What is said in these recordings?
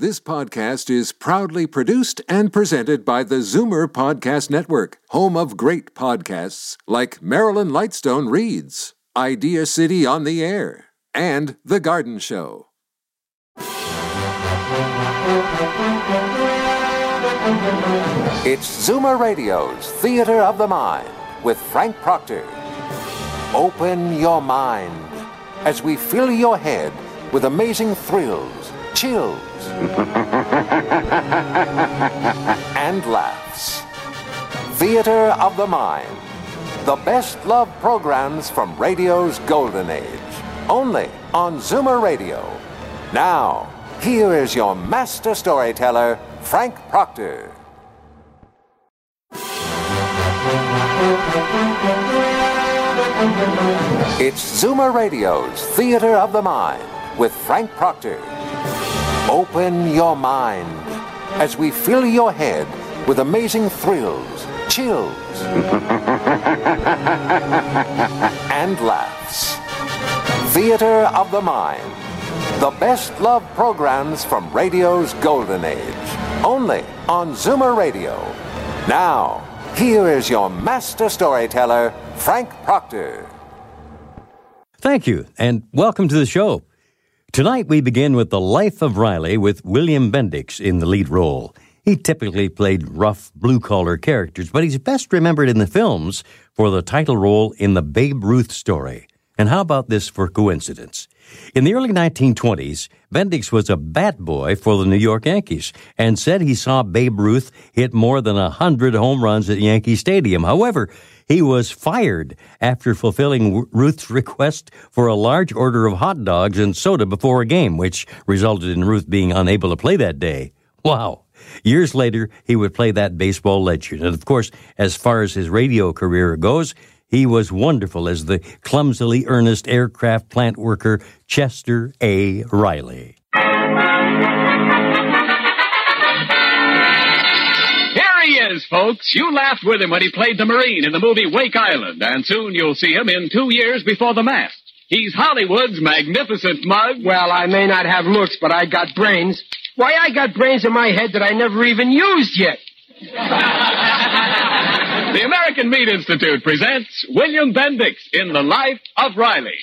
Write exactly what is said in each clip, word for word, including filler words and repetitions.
This podcast is proudly produced and presented by the Zoomer Podcast Network, home of great podcasts like Marilyn Lightstone Reads, Idea City on the Air, and The Garden Show. It's Zoomer Radio's Theater of the Mind with Frank Proctor. Open your mind as we fill your head with amazing thrills, chills, and laughs. Theater of the Mind. The best love programs from radio's golden age. Only on Zoomer Radio. Now, here is your master storyteller, Frank Proctor. It's Zoomer Radio's Theater of the Mind with Frank Proctor. Open your mind as we fill your head with amazing thrills, chills, and laughs. Theater of the Mind. The best love programs from radio's golden age. Only on Zoomer Radio. Now, here is your master storyteller, Frank Proctor. Thank you, and welcome to the show. Tonight we begin with The Life of Riley with William Bendix in the lead role. He typically played rough, blue-collar characters, but he's best remembered in the films for the title role in the Babe Ruth story. And how about this for coincidence? In the early nineteen twenties, Bendix was a bat boy for the New York Yankees and said he saw Babe Ruth hit more than one hundred home runs at Yankee Stadium. However, he was fired after fulfilling Ruth's request for a large order of hot dogs and soda before a game, which resulted in Ruth being unable to play that day. Wow. Years later, he would play that baseball legend. And of course, as far as his radio career goes, he was wonderful as the clumsily earnest aircraft plant worker Chester A. Riley. Here he is, folks. You laughed with him when he played the Marine in the movie Wake Island, and soon you'll see him in Two Years Before the Mast. He's Hollywood's magnificent mug. Well, I may not have looks, but I got brains. Why, I got brains in my head that I never even used yet. The American Meat Institute presents William Bendix in The Life of Riley.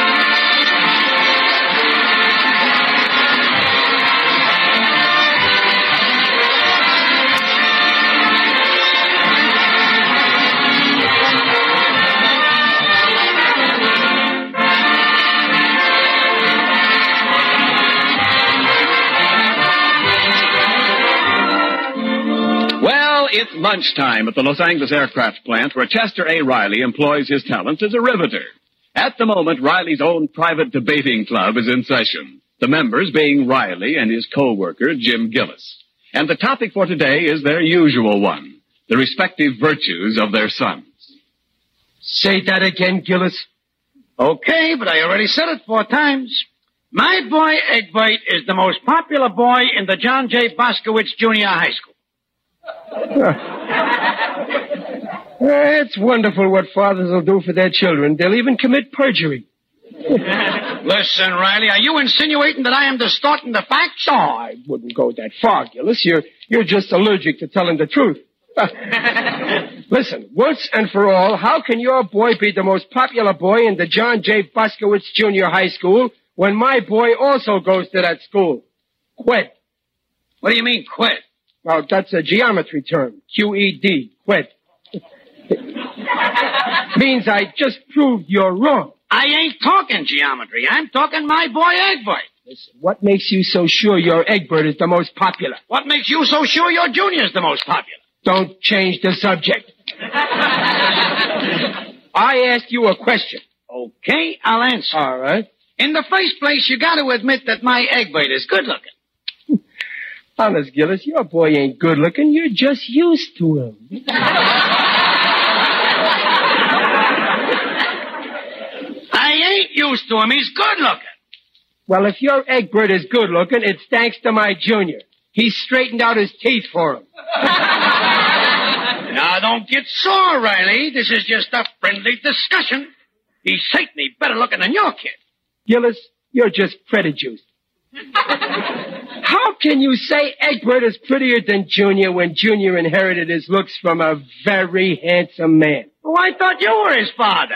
It's lunchtime at the Los Angeles Aircraft Plant where Chester A. Riley employs his talents as a riveter. At the moment, Riley's own private debating club is in session, the members being Riley and his co-worker, Jim Gillis. And the topic for today is their usual one, the respective virtues of their sons. Say that again, Gillis. Okay, but I already said it four times. My boy, Egbert, is the most popular boy in the John J. Boskowitz Junior High School. It's wonderful what fathers will do for their children. They'll even commit perjury. Listen, Riley, are you insinuating that I am distorting the facts? Oh, I wouldn't go that far, Gillis. You're, you're just allergic to telling the truth. Listen, once and for all, how can your boy be the most popular boy in the John J. Boskowitz Junior High School when my boy also goes to that school? Quit. What do you mean, quit? Well, that's a geometry term. Q E D. Quit. Means I just proved you're wrong. I ain't talking geometry. I'm talking my boy Egbert. Listen, what makes you so sure your Egbert is the most popular? What makes you so sure your Junior's the most popular? Don't change the subject. I asked you a question. Okay, I'll answer. All right. In the first place, you got to admit that my Egbert is good looking. Honest, Gillis, your boy ain't good looking. You're just used to him. I ain't used to him. He's good looking. Well, if your Egbert is good looking, it's thanks to my Junior. He straightened out his teeth for him. Now, don't get sore, Riley. This is just a friendly discussion. He's certainly better looking than your kid. Gillis, you're just prejudiced. How can you say Egbert is prettier than Junior when Junior inherited his looks from a very handsome man? Oh, I thought you were his father.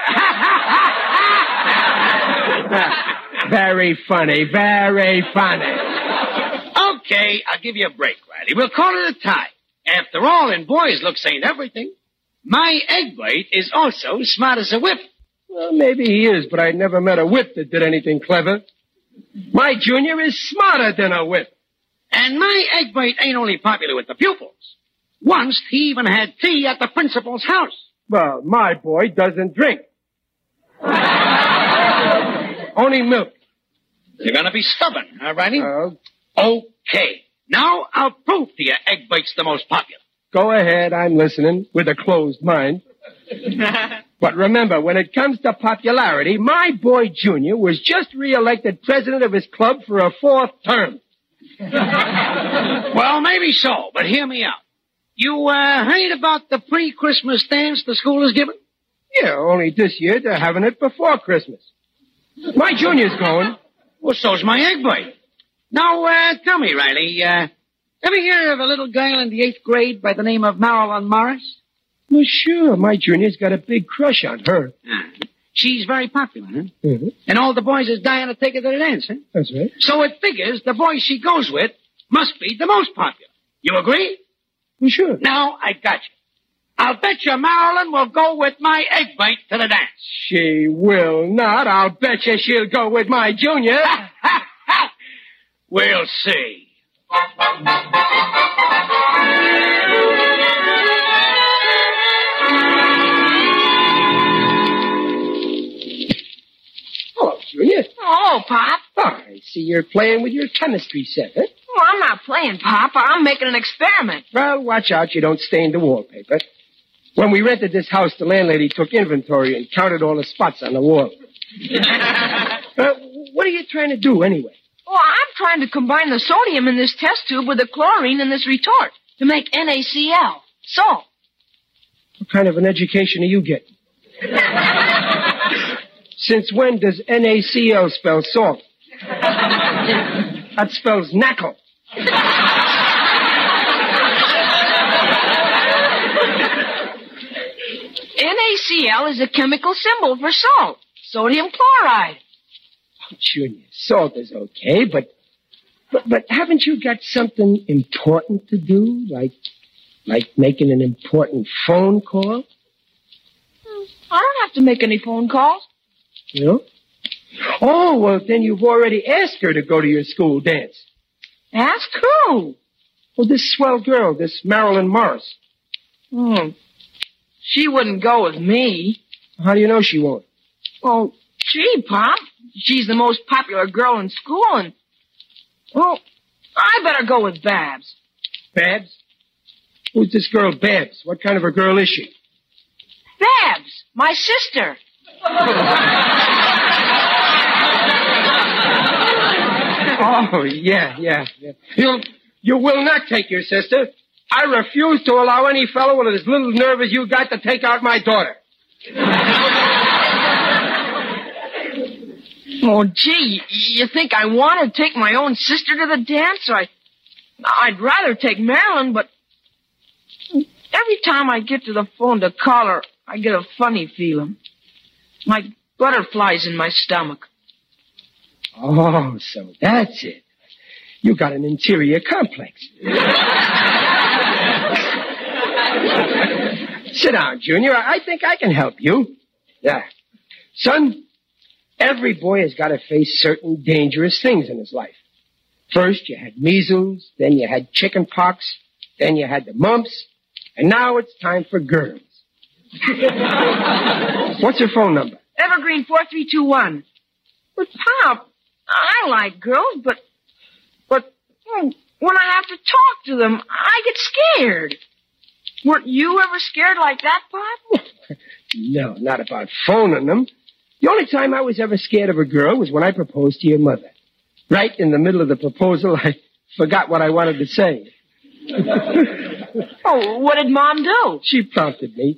Very funny, very funny. Okay, I'll give you a break, Riley. We'll call it a tie. After all, in boys' looks ain't everything. My Egbert is also smart as a whip. Well, maybe he is, but I never met a whip that did anything clever. My Junior is smarter than a whip. And my Egbert ain't only popular with the pupils. Once, he even had tea at the principal's house. Well, my boy doesn't drink. Only milk. You're gonna be stubborn, huh, Riley? Uh, Okay. Now I'll prove to you Egbert's the most popular. Go ahead, I'm listening, with a closed mind. But remember, when it comes to popularity, my boy Junior was just re-elected president of his club for a fourth term. Well, maybe so, but hear me out. You, uh, heard about the pre-Christmas dance the school is giving? Yeah, only this year they're having it before Christmas. My Junior's going. Well, so's my Egbert. Now, uh, tell me, Riley, uh, ever hear of a little girl in the eighth grade by the name of Marilyn Morris? Well, sure, my Junior's got a big crush on her. Ah, she's very popular, huh? Mm-hmm. And all the boys is dying to take her to the dance, huh? That's right. So it figures the boy she goes with must be the most popular. You agree? Well, sure. Now, I got you. I'll bet you Marilyn will go with my Egbert to the dance. She will not. I'll bet you she'll go with my Junior. We'll see. Hello, Junior. Oh, Pop. Oh, I see you're playing with your chemistry set, huh? Oh, I'm not playing, Pop. I'm making an experiment. Well, watch out you don't stain the wallpaper. When we rented this house, the landlady took inventory and counted all the spots on the wall. uh, what are you trying to do, anyway? Oh, I'm trying to combine the sodium in this test tube with the chlorine in this retort to make N A C L, salt. What kind of an education are you getting? Since when does N A C L spell salt? That spells knackle. N A C L is a chemical symbol for salt, sodium chloride. Oh, Junior, salt is okay, but, but but haven't you got something important to do, like like making an important phone call? I don't have to make any phone calls. You know? Oh, well, then you've already asked her to go to your school dance. Ask who? Well, this swell girl, this Marilyn Morris. Hmm. She wouldn't go with me. How do you know she won't? Well, gee, Pop. She's the most popular girl in school, and... Well, I better go with Babs. Babs? Who's this girl, Babs? What kind of a girl is she? Babs, my sister. Oh, yeah, yeah, yeah. You, you will not take your sister. I refuse to allow any fellow with as little nerve as you got to take out my daughter. Oh, gee, you think I want to take my own sister to the dance? I, I'd rather take Marilyn, but every time I get to the phone to call her, I get a funny feeling. Like butterflies in my stomach. Oh, so that's it. You got an interior complex. Sit down, Junior. I think I can help you. Yeah. Son, every boy has got to face certain dangerous things in his life. First, you had measles, then you had chicken pox, then you had the mumps, and now it's time for girls. What's her phone number? Evergreen four three two one. But, Pop, I like girls, but... But when I have to talk to them, I get scared. Weren't you ever scared like that, Pop? No, not about phoning them. The only time I was ever scared of a girl was when I proposed to your mother. Right in the middle of the proposal, I forgot what I wanted to say. Oh, what did Mom do? She prompted me.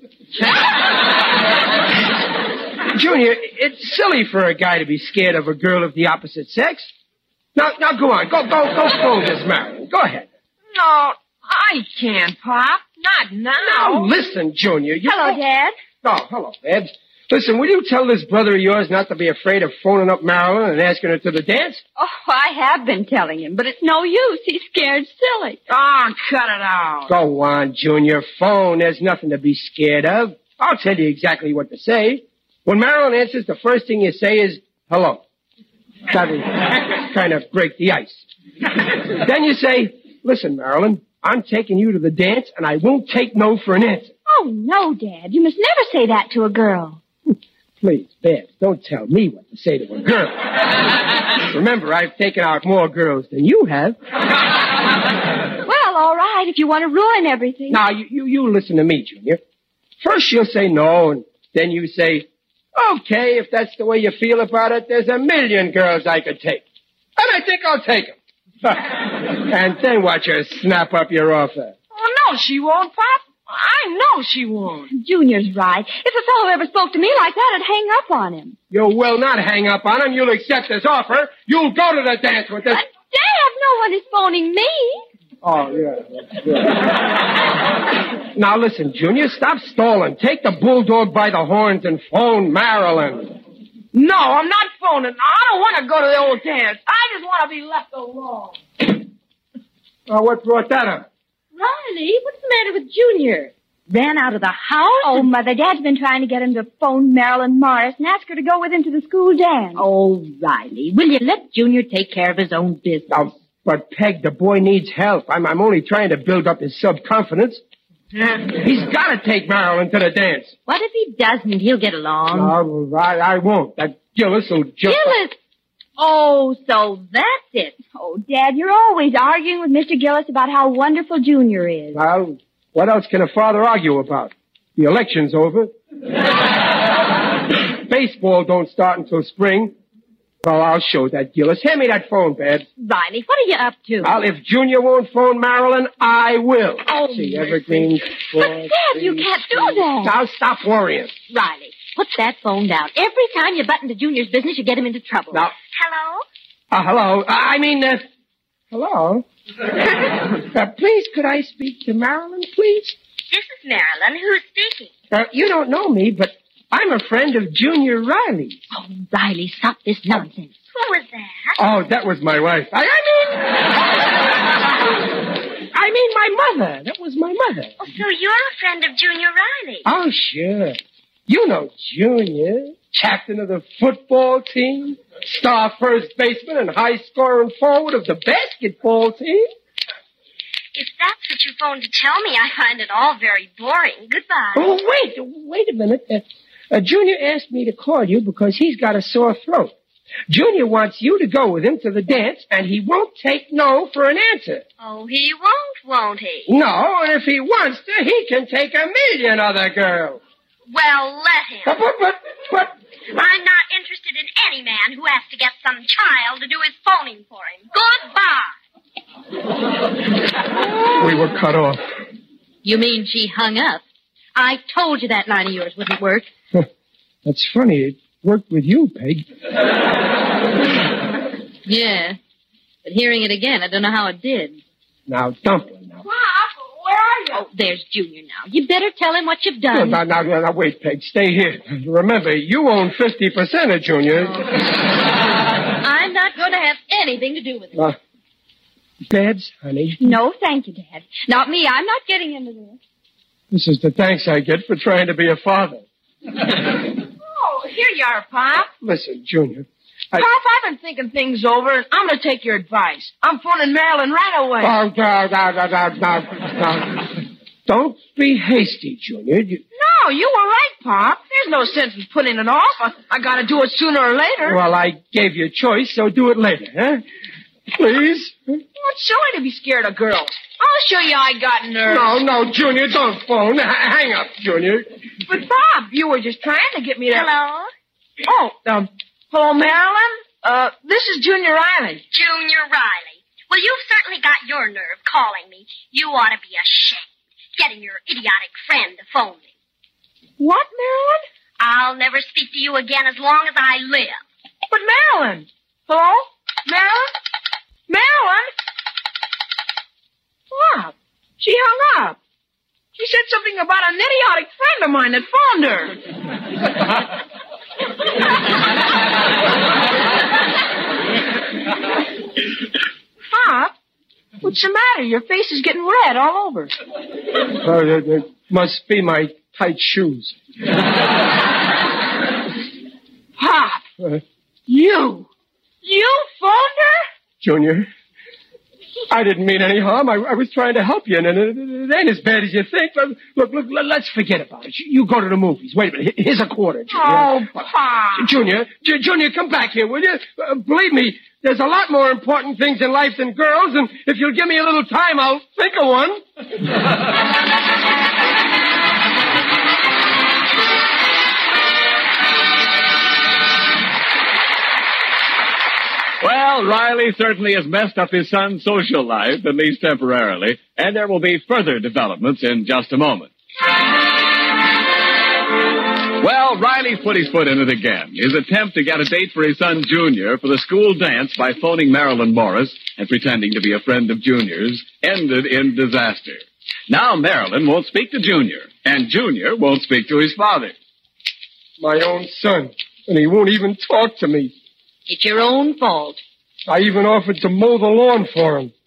Junior, it's silly for a guy to be scared of a girl of the opposite sex. Now, now go on. Go, go, go phone this Marilyn. Go ahead. No, I can't, Pop. Not now. Now, listen, Junior. You Hello, Dad. Oh, hello, Babs. Listen, will you tell this brother of yours not to be afraid of phoning up Marilyn and asking her to the dance? Oh, I have been telling him, but it's no use. He's scared silly. Oh, cut it out. Go on, Junior. Phone. There's nothing to be scared of. I'll tell you exactly what to say. When Marilyn answers, the first thing you say is, hello. That'll kind of break the ice. Then you say, listen, Marilyn, I'm taking you to the dance, and I won't take no for an answer. Oh, no, Dad. You must never say that to a girl. Please, Babs, don't tell me what to say to a girl. Remember, I've taken out more girls than you have. Well, all right, if you want to ruin everything. Now, you, you, you listen to me, Junior. First you'll say no, and then you say, okay, if that's the way you feel about it, there's a million girls I could take. And I think I'll take them. And then watch her snap up your offer. Oh, no, she won't, Pop. I know she won't. Junior's right. If a fellow ever spoke to me like that, I'd hang up on him. You will not hang up on him. You'll accept his offer. You'll go to the dance with this. But, Dad, no one is phoning me. Oh, yeah. That's good. Now, listen, Junior, stop stalling. Take the bulldog by the horns and phone Marilyn. No, I'm not phoning. I don't want to go to the old dance. I just want to be left alone. Oh, what brought that up? Riley, what's the matter with Junior? Ran out of the house? Oh, Mother, Dad's been trying to get him to phone Marilyn Morris and ask her to go with him to the school dance. Oh, Riley, will you let Junior take care of his own business? Now, but, Peg, the boy needs help. I'm, I'm only trying to build up his self-confidence. He's got to take Marilyn to the dance. What if he doesn't? He'll get along. No, I, I won't. That Gillis will jump. Gillis! Oh, so that's it. Oh, Dad, you're always arguing with Mister Gillis about how wonderful Junior is. Well, what else can a father argue about? The election's over. Baseball don't start until spring. Well, I'll show that, Gillis. Hand me that phone, Babs. Riley, what are you up to? Well, if Junior won't phone Marilyn, I will. Oh, see, Evergreen. Four, But, Dad, three, you can't do two. that. Now, stop worrying. Riley, put that phone down. Every time you butt into Junior's business, you get him into trouble. Now, Hello? uh, hello. Uh, I mean, uh, hello. uh, please, could I speak to Marilyn, please? This is Marilyn. Who's speaking? Uh, you don't know me, but I'm a friend of Junior Riley. Oh, Riley, stop this nonsense. Who was that? Oh, that was my wife. I, I mean... I mean my mother. That was my mother. Oh, so you're a friend of Junior Riley? Oh, sure. You know Junior, captain of the football team, star first baseman and high scoring forward of the basketball team. If that's what you phoned to tell me, I find it all very boring. Goodbye. Oh, wait, wait a minute. Uh, uh, Junior asked me to call you because he's got a sore throat. Junior wants you to go with him to the dance, and he won't take no for an answer. Oh, he won't, won't he? No, and if he wants to, he can take a million other girls. Well, let him. But, but, but, but... I'm not interested in any man who has to get some child to do his phoning for him. Goodbye. We were cut off. You mean she hung up? I told you that line of yours wouldn't work. That's funny. It worked with you, Peg. Yeah. But hearing it again, I don't know how it did. Now, Dumpling, now. Pop, where are you? Oh, there's Junior now. You better tell him what you've No, done. now, now, now, wait, Peg. Stay here. Remember, you own fifty percent of Junior. I'm not going to have anything to do with it. Uh, Babs, honey, No, thank you, Dad. Not me. I'm not getting into this. this is the thanks I get for trying to be a father. Oh, here you are, Pop. Listen, Junior. I... Pop, I've been thinking things over, and I'm going to take your advice. I'm phoning Marilyn right away. Oh, no, no, no, no, no, no. Don't be hasty, Junior. You... No, you were right, Pop. There's no sense in putting it off. I, I got to do it sooner or later. Well, I gave you a choice, so do it later, huh? Please? Well, it's silly to be scared of girls. I'll show you I got nerves. No, no, Junior, don't phone. H- hang up, Junior. But, Bob, you were just trying to get me to... Hello? Oh, um, hello, Marilyn? Uh, this is Junior Riley. Junior Riley. Well, you've certainly got your nerve calling me. You ought to be ashamed. Getting your idiotic friend to phone me. What, Marilyn? I'll never speak to you again as long as I live. But, Marilyn. Hello? Marilyn? Marilyn? What? She hung up. She said something about an idiotic friend of mine that phoned her. Pop, what's the matter? Your face is getting red all over. Oh, it, it must be my tight shoes. Pop, Uh, you, you phoned her? Junior, I didn't mean any harm. I, I was trying to help you, and it, it, it ain't as bad as you think. But look, look, let- let's forget about it. You you go to the movies. Wait a minute. Here's a quarter, Junior. Oh, Pop. Junior, J- Junior, come back here, will you? Uh, believe me, there's a lot more important things in life than girls, and if you'll give me a little time, I'll think of one. Well, Riley certainly has messed up his son's social life, at least temporarily, and there will be further developments in just a moment. Well, Riley's put his foot in it again. His attempt to get a date for his son Junior for the school dance by phoning Marilyn Morris and pretending to be a friend of Junior's ended in disaster. Now Marilyn won't speak to Junior, and Junior won't speak to his father. My own son, and he won't even talk to me. It's your own fault. I even offered to mow the lawn for him.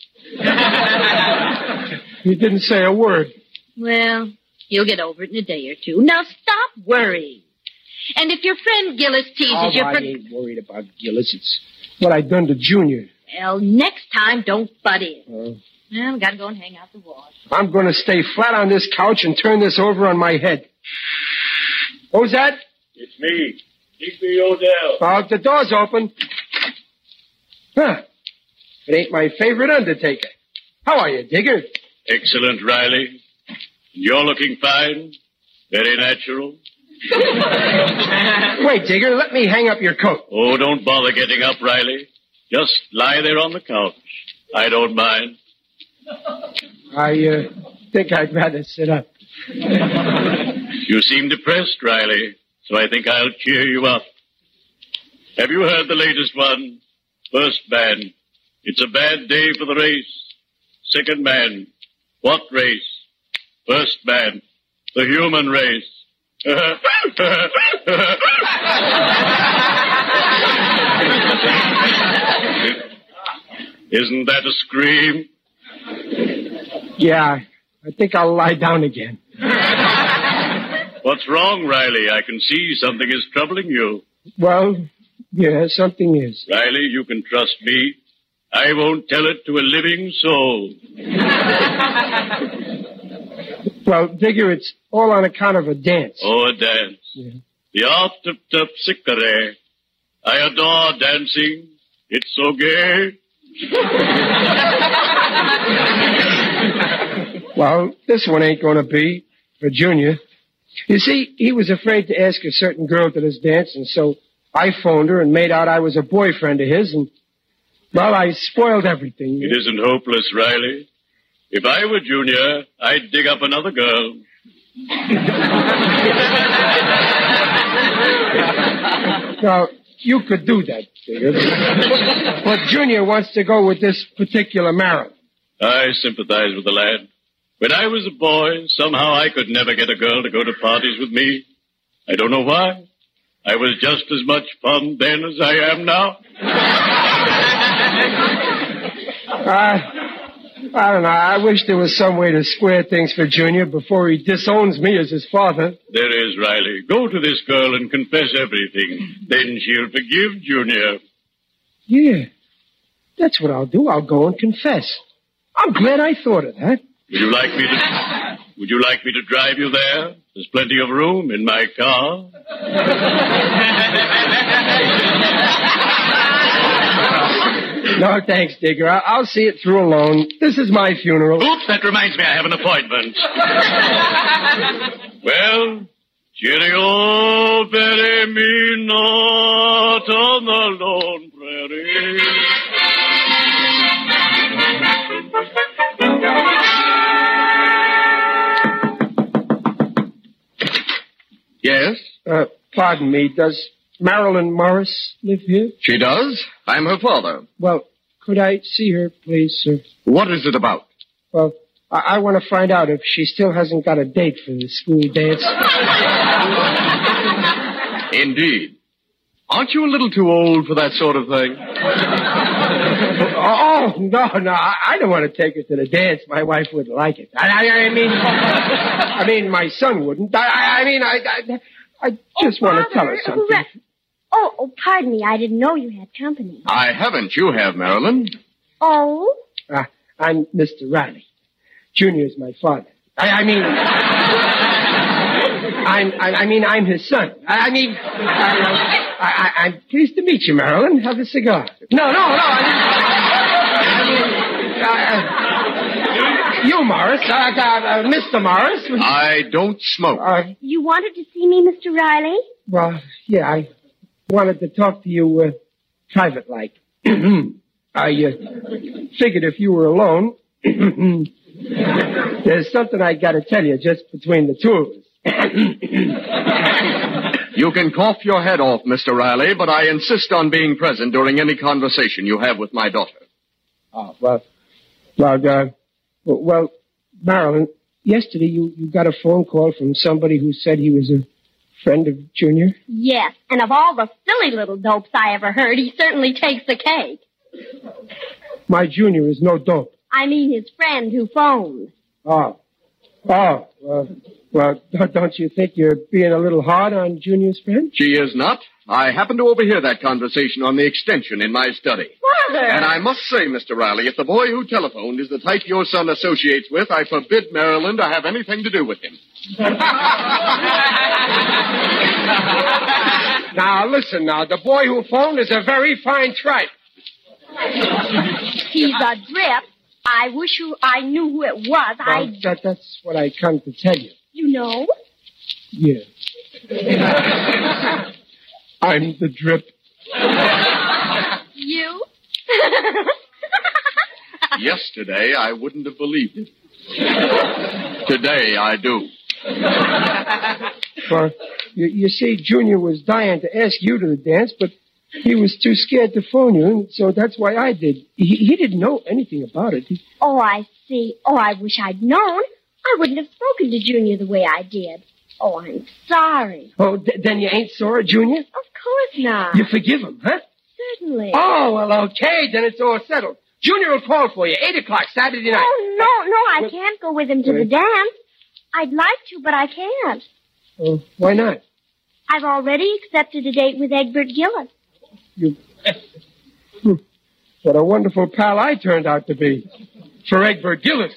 He didn't say a word. Well, you'll get over it in a day or two. Now stop worrying. And if your friend Gillis teases Oh, you I for... ain't worried about Gillis. It's what I done to Junior. Well, next time, don't butt in. Uh, Well, I've got to go and hang out the wash. I'm going to stay flat on this couch and turn this over on my head. Who's that? It's me, Digby Odell. Oh, the door's open. Huh. It ain't my favorite undertaker. How are you, Digger? Excellent, Riley. You're looking fine. Very natural. Wait, Digger, let me hang up your coat. Oh, don't bother getting up, Riley. Just lie there on the couch. I don't mind. I uh, think I'd rather sit up. You seem depressed, Riley, so I think I'll cheer you up. Have you heard the latest one? First man, it's a bad day for the race. Second man, what race? First man, the human race. Isn't that a scream? Yeah, I think I'll lie down again. What's wrong, Riley? I can see something is troubling you. Well, yeah, something is. Riley, you can trust me. I won't tell it to a living soul. Well, Digger, it's all on account of a dance. Oh, a dance. Yeah. The art of terpsichore. I adore dancing. It's so gay. Well, this one ain't going to be for Junior. You see, he was afraid to ask a certain girl to this dance, and so I phoned her and made out I was a boyfriend of his, and, well, I spoiled everything. It isn't hopeless, Riley. If I were Junior, I'd dig up another girl. Now, you could do that, Digger. But Junior wants to go with this particular Marilyn. I sympathize with the lad. When I was a boy, somehow I could never get a girl to go to parties with me. I don't know why. I was just as much fun then as I am now. Uh, I don't know. I wish there was some way to square things for Junior before he disowns me as his father. There is, Riley. Go to this girl and confess everything. Then she'll forgive Junior. Yeah, that's what I'll do. I'll go and confess. I'm glad I thought of that. Would you like me to... Would you like me to drive you there? There's plenty of room in my car. No, thanks, Digger. I- I'll see it through alone. This is my funeral. Oops, that reminds me I have an appointment. Well, cheerio, bury me not on the lone prairie. Yes? Uh, pardon me. Does Marilyn Morris live here? She does. I'm her father. Well, could I see her, please, sir? What is it about? Well, I, I want to find out if she still hasn't got a date for the school dance. Indeed. Aren't you a little too old for that sort of thing? Oh, no, no, I, I don't want to take her to the dance. My wife wouldn't like it. I, I, I mean, I mean, my son wouldn't. I, I, I mean, I, I, I just oh, want Father, to tell her something. Ra- oh, oh, pardon me. I didn't know you had company. I haven't. You have, Marilyn. Oh? Uh, I'm Mister Riley. Junior's my father. I, I mean, I'm, I, I mean, I'm his son. I, I mean, I, I, I, I'm pleased to meet you, Marilyn. Have a cigar. No, no, no. I mean, I mean uh, uh, you, Morris. Uh, uh, uh, Mister Morris. I don't smoke. Uh, You wanted to see me, Mister Riley? well, yeah, I wanted to talk to you uh, private-like. I uh, figured if you were alone, there's something I got to tell you just between the two of us. You can cough your head off, Mister Riley, but I insist on being present during any conversation you have with my daughter. Oh, well, well, uh, well, well, Marilyn, yesterday you, you got a phone call from somebody who said he was a friend of Junior? Yes, and of all the silly little dopes I ever heard, he certainly takes the cake. My Junior is no dope. I mean his friend who phoned. Oh. Oh, uh, well, don't you think you're being a little hard on Junior's friend? She is not. I happened to overhear that conversation on the extension in my study. Father! And I must say, Mister Riley, if the boy who telephoned is the type your son associates with, I forbid Marilyn to have anything to do with him. Now, listen now. The boy who phoned is a very fine tripe. He's a drip. I wish you, I knew who it was. Well, I... that, that's what I come to tell you. You know? Yeah. I'm the drip. You? Yesterday, I wouldn't have believed it. Today, I do. Well, you, you see, Junior was dying to ask you to the dance, but he was too scared to phone you, and so that's why I did. He, he didn't know anything about it. He... Oh, I see. Oh, I wish I'd known. I wouldn't have spoken to Junior the way I did. Oh, I'm sorry. Oh, th- then you ain't sore, Junior? Of course not. You forgive him, huh? Certainly. Oh, well, okay, then it's all settled. Junior will call for you, eight o'clock Saturday night. Oh, no, no, I Well, can't go with him to uh, the dance. I'd like to, but I can't. Oh, why not? I've already accepted a date with Egbert Gillis. You... Hmm. What a wonderful pal I turned out to be. For Egbert Gillis.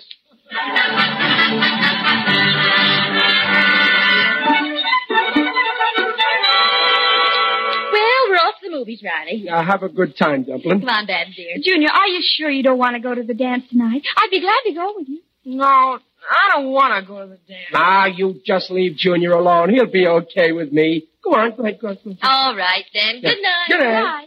Well, we're off to the movies, Riley. Now, have a good time, Dumpling. Come on, Dad, dear. Junior, are you sure you don't want to go to the dance tonight? I'd be glad to go with you. No, I don't want to go to the dance. Ah, you just leave Junior alone. He'll be okay with me. Go on, go ahead, go ahead. Go ahead. All right, then. Good night. Good night.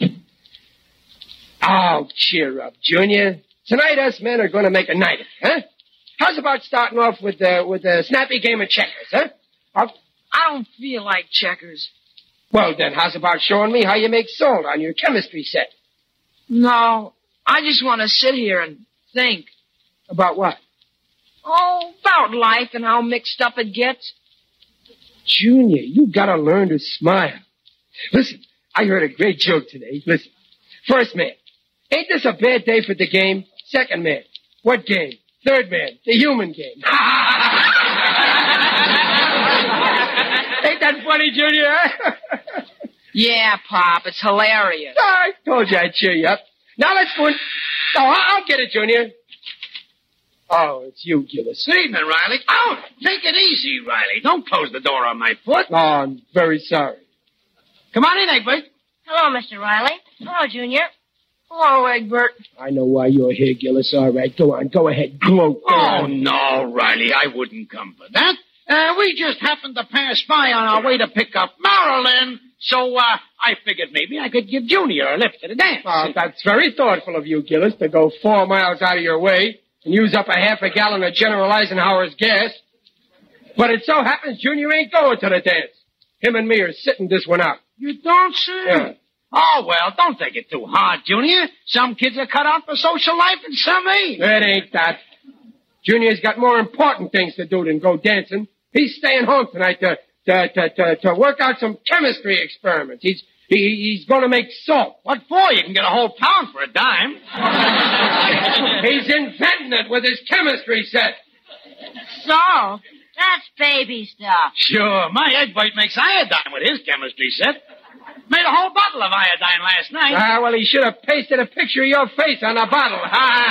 Oh, cheer up, Junior. Tonight us men are going to make a night of it, huh? How's about starting off with uh, with a snappy game of checkers, huh? I'll... I don't feel like checkers. Well, then, how's about showing me how you make salt on your chemistry set? No, I just want to sit here and think. About what? Oh, about life and how mixed up it gets. Junior, you gotta learn to smile. Listen, I heard a great joke today. Listen. First man, ain't this a bad day for the game? Second man, what game? Third man, the human game. Ain't that funny, Junior? Yeah, Pop, it's hilarious. I told you I'd cheer you up. Now let's go. Oh, I'll get it, Junior. Oh, it's you, Gillis. Good evening, Riley. Oh, take it easy, Riley. Don't close the door on my foot. Oh, I'm very sorry. Come on in, Egbert. Hello, Mister Riley. Hello, Junior. Hello, Egbert. I know why you're here, Gillis. All right, go on. Go ahead. Gloat. Oh, no, Riley. I wouldn't come for that. Uh, we just happened to pass by on our way to pick up Marilyn, so uh, I figured maybe I could give Junior a lift to the dance. Oh, that's very thoughtful of you, Gillis, to go four miles out of your way and use up a half a gallon of General Eisenhower's gas. But it so happens Junior ain't going to the dance. Him and me are sitting this one out. You don't say? Yeah. Oh, well, don't take it too hard, Junior. Some kids are cut out for social life and some ain't. It ain't that. Junior's got more important things to do than go dancing. He's staying home tonight to to to to, to work out some chemistry experiments. He's he, he's going to make salt. What for? You can get a whole pound for a dime. He's inventing it with his chemistry set. Salt? That's baby stuff. Sure, my Egbert makes iodine with his chemistry set. Made a whole bottle of iodine last night. Ah, well, he should have pasted a picture of your face on a bottle.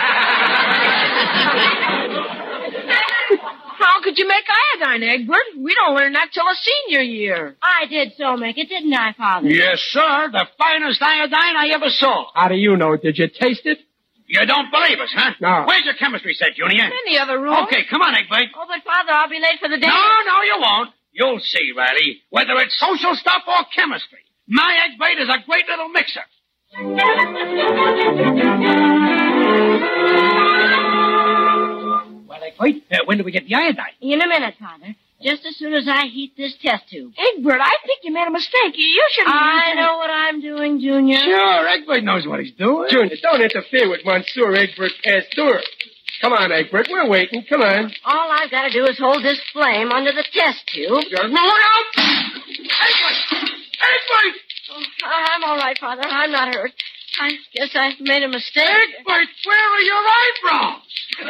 How could you make iodine, Egbert? We don't learn that till a senior year. I did so make it, didn't I, Father? Yes, sir. The finest iodine I ever saw. How do you know? Did you taste it? You don't believe us, huh? No. Where's your chemistry set, Junior? In the other room. Okay, come on, Egbert. Oh, but Father, I'll be late for the dance. No, no, you won't. You'll see, Riley. Whether it's social stuff or chemistry. My Egbert is a great little mixer. Well, Egbert, uh, when do we get the iodine? In a minute, Father. Just as soon as I heat this test tube. Egbert, I think you made a mistake. You, you shouldn't I know what I'm doing, Junior. Sure, Egbert knows what he's doing. Junior, don't interfere with Monsieur Egbert Pasteur. Come on, Egbert. We're waiting. Come on. All I've got to do is hold this flame under the test tube. You're moving out! Egbert! Egbert! Oh, I'm all right, Father. I'm not hurt. I guess I made a mistake. Egbert, where are your eyebrows?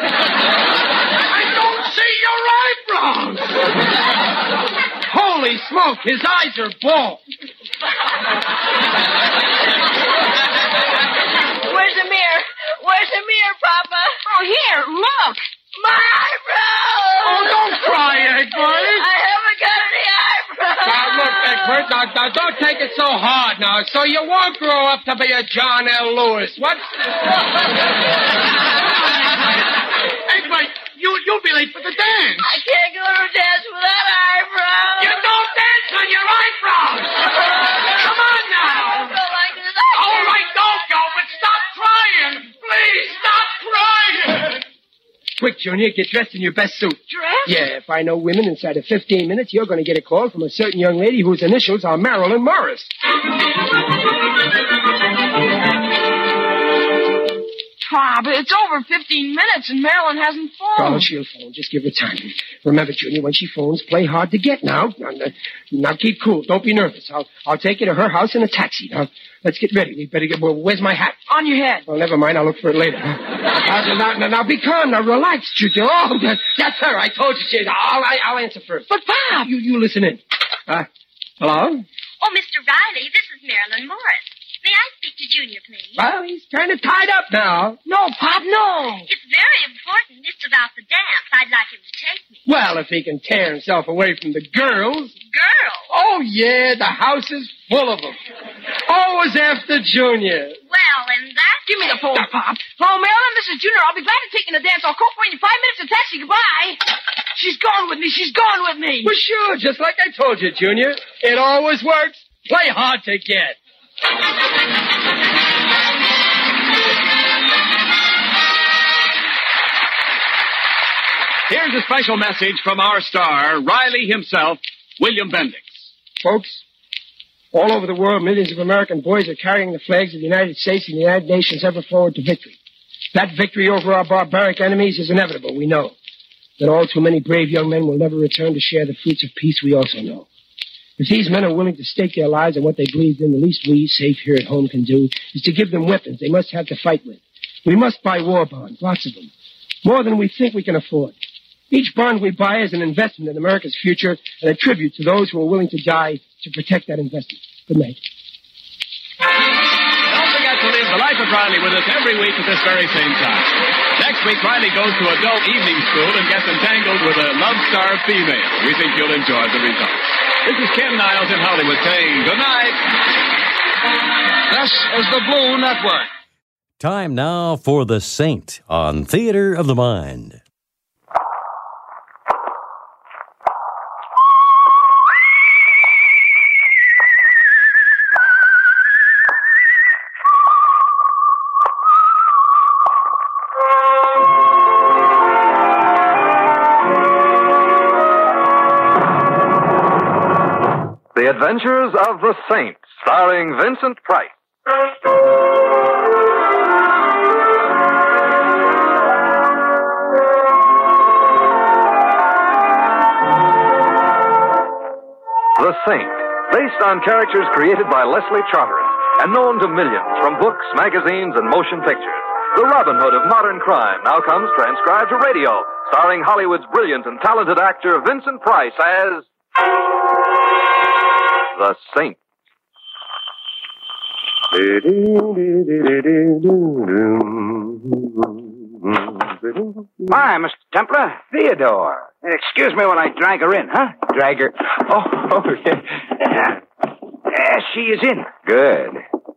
I don't see your eyebrows! Holy smoke, his eyes are bald. Where's the mirror? Where's the mirror, Papa? Oh, here, look. My eyebrows! Oh, don't cry, Egbert! I haven't got any eyebrows! Now, look, Egbert, now, now, don't take it so hard now, so you won't grow up to be a John L. Lewis. What? Egbert, you, you'll be late for the dance. I can't go to a dance without eyebrows. You don't dance on your eyebrows! Come on now! I don't like this. All right, don't go, but stop crying! Please, stop crying! Quick, Junior, get dressed in your best suit. Dress? Yeah, if I know women inside of fifteen minutes, you're going to get a call from a certain young lady whose initials are Marilyn Morris. Pop, it's over fifteen minutes and Marilyn hasn't phoned. Oh, she'll phone. Just give her time. Remember, Junior, when she phones, play hard to get now. Now, now keep cool. Don't be nervous. I'll I'll take you to her house in a taxi. Now, let's get ready. We better get... Well, where's my hat? On your head. Well, never mind. I'll look for it later. now, now, now, now, be calm. Now, relax, Junior. Oh, that, that's her. I told you she... I'll, I, I'll answer first. But, Pop... You, you listen in. Uh, hello? Oh, Mister Riley, this is Marilyn Morris. May I speak to Junior, please? Well, he's kind of tied up now. No, Pop, no. It's very important. It's about the dance. I'd like him to take me. Well, if he can tear himself away from the girls. Girls? Oh, yeah, the house is full of them. Always after Junior. Well, in that Give me the phone, Pop. Hello, Marilyn, this is Junior. I'll be glad to take you to dance. I'll call for you in five minutes and taxi. Goodbye. She's gone with me. She's gone with me. Well, sure, just like I told you, Junior. It always works. Play hard to get. Here's a special message from our star, Riley himself, William Bendix. Folks, all over the world, millions of American boys are carrying the flags of the United States and the United Nations ever forward to victory. That victory over our barbaric enemies is inevitable, we know. That all too many brave young men will never return to share the fruits of peace, we also know. If these men are willing to stake their lives on what they believe in, the least we, safe here at home, can do is to give them weapons they must have to fight with. We must buy war bonds, lots of them, more than we think we can afford. Each bond we buy is an investment in America's future and a tribute to those who are willing to die to protect that investment. Good night. Don't forget to live the life of Riley with us every week at this very same time. Next week, Riley goes to adult evening school and gets entangled with a love-starved female. We think you'll enjoy the results. This is Ken Niles in Hollywood saying good night. This is the Blue Network. Time now for The Saint on Theater of the Mind. The Adventures of the Saint, starring Vincent Price. Saint, based on characters created by Leslie Charteris and known to millions from books, magazines, and motion pictures. The Robin Hood of modern crime now comes transcribed to radio, starring Hollywood's brilliant and talented actor Vincent Price as the Saint. Hi, Mister Templar. Theodore. Excuse me while I drag her in, huh? Drag her. Oh, oh yeah. Yeah. There she is in. Good.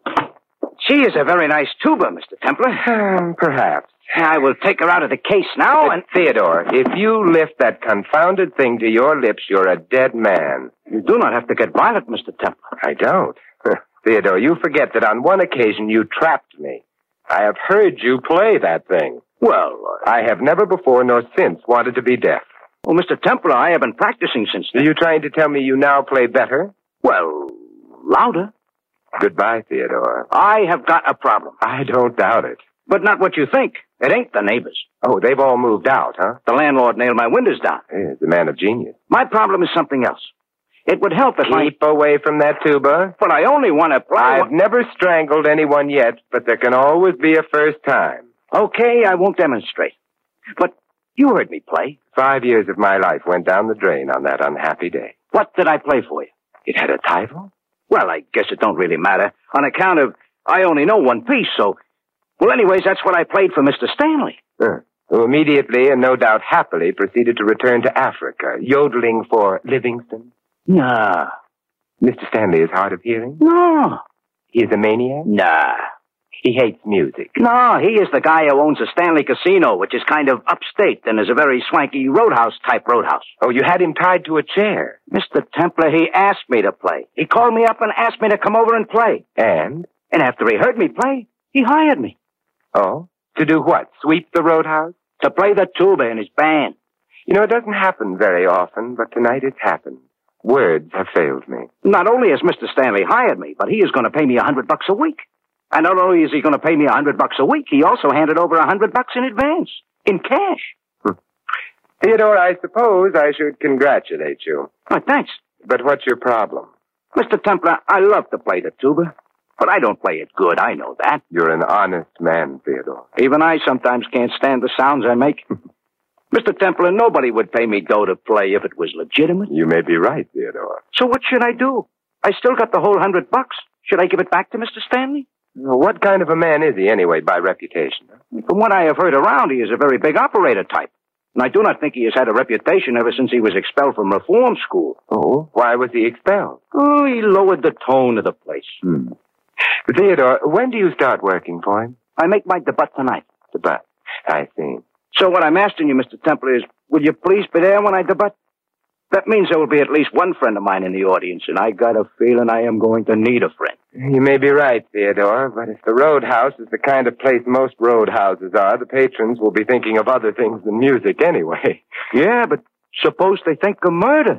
She is a very nice tuba, Mister Templar. Um, perhaps. I will take her out of the case now and... Theodore, if you lift that confounded thing to your lips, you're a dead man. You do not have to get violent, Mister Templar. I don't. Theodore, you forget that on one occasion you trapped me. I have heard you play that thing. Well, uh... I have never before nor since wanted to be deaf. Well, Mister Templar, I have been practicing since then. Are you trying to tell me you now play better? Well, louder. Goodbye, Theodore. I have got a problem. I don't doubt it. But not what you think. It ain't the neighbors. Oh, they've all moved out, huh? The landlord nailed my windows down. He's a man of genius. My problem is something else. It would help if I... Keep away from that tuba. But I only want to play... I've never strangled anyone yet, but there can always be a first time. Okay, I won't demonstrate. But you heard me play. Five years of my life went down the drain on that unhappy day. What did I play for you? It had a title? Well, I guess it don't really matter. On account of I only know one piece, so... Well, anyways, that's what I played for Mister Stanley. Uh, who immediately, and no doubt happily, proceeded to return to Africa, yodeling for Livingston. Nah. Mister Stanley is hard of hearing? No. He is a maniac? Nah. He hates music. No, he is the guy who owns a Stanley Casino, which is kind of upstate and is a very swanky roadhouse-type roadhouse. Oh, you had him tied to a chair. Mister Templar, he asked me to play. He called me up and asked me to come over and play. And? And after he heard me play, he hired me. Oh? To do what? Sweep the roadhouse? To play the tuba in his band. You know, it doesn't happen very often, but tonight it's happened. Words have failed me. Not only has Mister Stanley hired me, but he is going to pay me a hundred bucks a week. And not only is he going to pay me a hundred bucks a week, he also handed over a hundred bucks in advance. In cash. Hmm. Theodore, I suppose I should congratulate you. Oh, thanks. But what's your problem? Mister Templar, I love to play the tuba. But I don't play it good, I know that. You're an honest man, Theodore. Even I sometimes can't stand the sounds I make. Mister Templar, nobody would pay me dough to play if it was legitimate. You may be right, Theodore. So what should I do? I still got the whole hundred bucks. Should I give it back to Mister Stanley? Well, what kind of a man is he, anyway, by reputation? From what I have heard around, he is a very big operator type. And I do not think he has had a reputation ever since he was expelled from reform school. Oh? Why was he expelled? Oh, he lowered the tone of the place. Hmm. Theodore, when do you start working for him? I make my debut tonight. Debut? I see. So what I'm asking you, Mister Templar, is will you please be there when I debut? That means there will be at least one friend of mine in the audience, and I got a feeling I am going to need a friend. You may be right, Theodore, but if the roadhouse is the kind of place most roadhouses are, the patrons will be thinking of other things than music anyway. Yeah, but suppose they think of murder.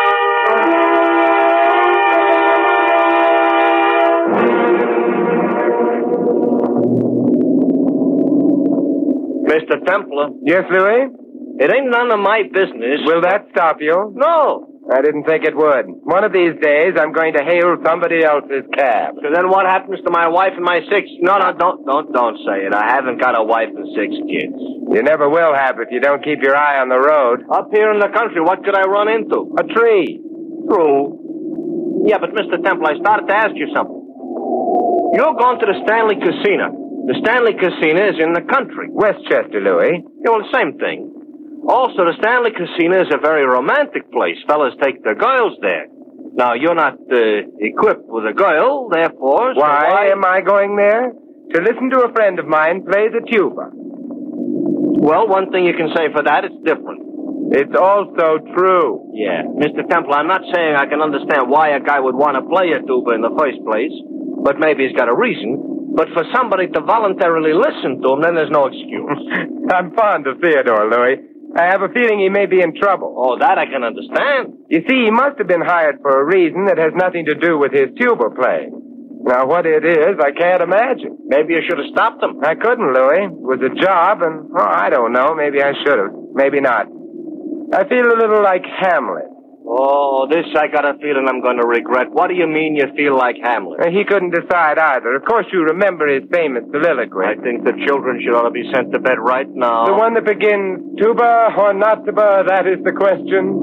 Mister Templar. Yes, Louis? It ain't none of my business. Will that stop you? No. I didn't think it would. One of these days, I'm going to hail somebody else's cab. So then what happens to my wife and my six... No, no, don't, don't, don't say it. I haven't got a wife and six kids. You never will have if you don't keep your eye on the road. Up here in the country, what could I run into? A tree. True. Yeah, but Mister Templar, I started to ask you something. You're going to the Stanley Casino. The Stanley Casino is in the country. Westchester, Louis. Yeah, well, the same thing. Also, the Stanley Casino is a very romantic place. Fellas take their girls there. Now, you're not uh, equipped with a girl, therefore... So why, why am I going there? To listen to a friend of mine play the tuba. Well, one thing you can say for that, it's different. It's also true. Yeah. Mister Templar, I'm not saying I can understand why a guy would want to play a tuba in the first place, but maybe he's got a reason. But for somebody to voluntarily listen to him, then there's no excuse. I'm fond of Theodore, Louis. I have a feeling he may be in trouble. Oh, that I can understand. You see, he must have been hired for a reason that has nothing to do with his tuba playing. Now, what it is, I can't imagine. Maybe you should have stopped him. I couldn't, Louis. It was a job, and, oh, I don't know. Maybe I should have. Maybe not. I feel a little like Hamlet. Oh, this I got a feeling I'm going to regret. What do you mean you feel like Hamlet? Uh, he couldn't decide either. Of course, you remember his famous soliloquy. I think the children should ought to be sent to bed right now. The one that begins, tuba or not tuba, that is the question.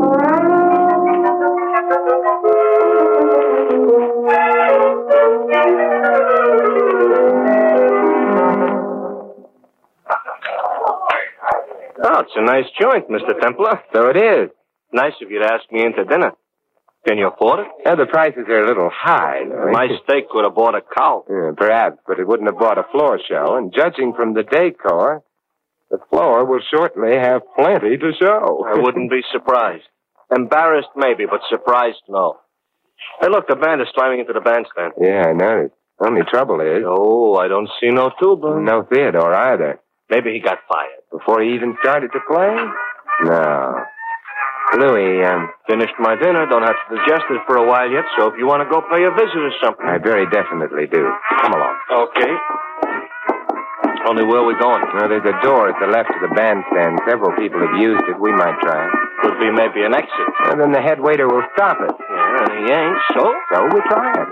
Oh, it's a nice joint, Mister Templar. So it is. Nice of you to ask me into dinner. Can you afford it? Yeah, the prices are a little high. Louis. My steak would have bought a cow. Yeah, perhaps, but it wouldn't have bought a floor show. And judging from the decor, the floor will shortly have plenty to show. I wouldn't be surprised. Embarrassed, maybe, but surprised, no. Hey, look, the band is climbing into the bandstand. Yeah, I noticed. Only trouble is... Oh, I don't see no tuba. No Theodore either. Maybe he got fired. Before he even started to play? No. Louis, um... Finished my dinner. Don't have to digest it for a while yet, so if you want to go pay a visit or something... I very definitely do. Come along. Okay. Only where are we going? Well, there's a door at the left of the bandstand. Several people have used it. We might try it. Could be maybe an exit. And then the head waiter will stop it. Yeah, and he ain't, so? So we try it.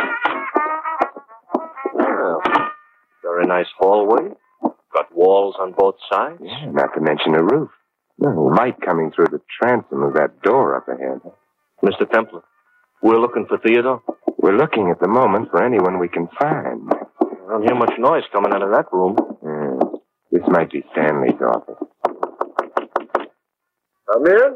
Well, very nice hallway. Got walls on both sides. Yeah, not to mention a roof. No, light coming through the transom of that door up ahead. Mister Templar, we're looking for Theodore? We're looking at the moment for anyone we can find. I don't hear much noise coming out of that room. Yeah. This might be Stanley's office. Come in.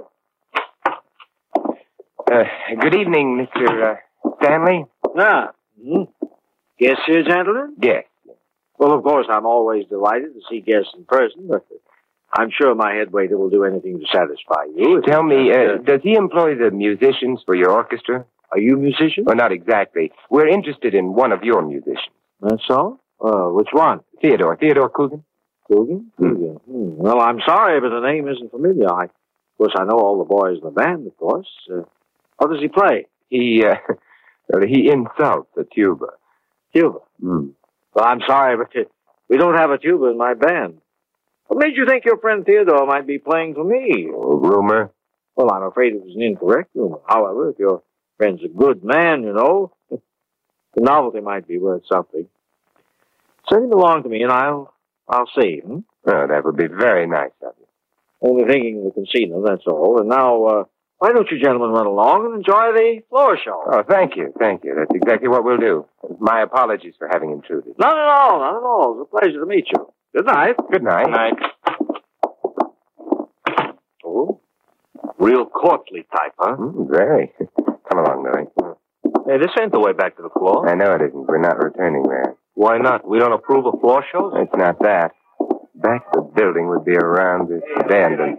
Uh, good evening, Mister Uh, Stanley. Ah. Mm-hmm. Guests here, gentlemen? Yes. Well, of course, I'm always delighted to see guests in person, but I'm sure my head waiter will do anything to satisfy you. Tell me, uh, does he employ the musicians for your orchestra? Are you musicians? Well, not exactly. We're interested in one of your musicians. That's all? Uh, which one? Theodore. Theodore Coogan. Coogan? Coogan. Hmm. Well, I'm sorry, but the name isn't familiar. I, of course, I know all the boys in the band, of course. Uh, how does he play? He, uh, well, he insults the tuba. Tuba? Hmm. Well, I'm sorry, but uh, we don't have a tuba in my band. What made you think your friend Theodore might be playing for me? Oh, rumor? Well, I'm afraid it was an incorrect rumor. However, if your friend's a good man, you know, the novelty might be worth something. Send him along to me, and I'll I'll see him. Oh, that would be very nice of you. Only thinking of the casino, that's all. And now, uh, why don't you gentlemen run along and enjoy the floor show? Oh, thank you, thank you. That's exactly what we'll do. My apologies for having intruded. Not at all, not at all. It's a pleasure to meet you. Good night. Good night. Good night. Oh, real courtly type, huh? Mm, very. Come along, Louis. Hey, this ain't the way back to the floor. I know it isn't. We're not returning there. Why not? We don't approve of floor shows? It's not that. Back of the building would be around this bend and...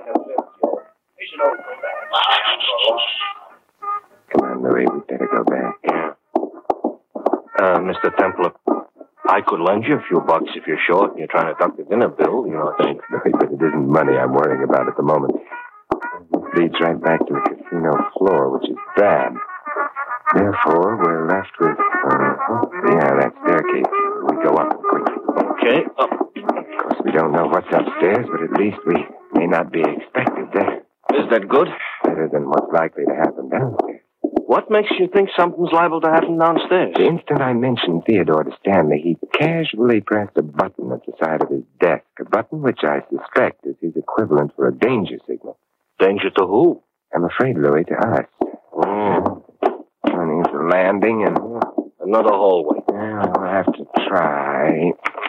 Come on, Louis. We'd better go back. Yeah. Uh, Mister Templar, I could lend you a few bucks if you're short and you're trying to duck the dinner bill, you know. Thanks, Louis, but it isn't money I'm worrying about at the moment. This leads right back to the casino floor, which is bad. Therefore, we're left with, uh, oh, yeah, that staircase. We go up quickly. Okay. Oh. Of course, we don't know what's upstairs, but at least we may not be expected there. Is that good? Better than what's likely to happen downstairs. What makes you think something's liable to happen downstairs? The instant I mentioned Theodore to Stanley, he casually pressed a button at the side of his desk, a button which I suspect is his equivalent for a danger signal. Danger to who? I'm afraid, Louis, to us. Oh. Running to the landing and... Another hallway. Well, we'll have to try.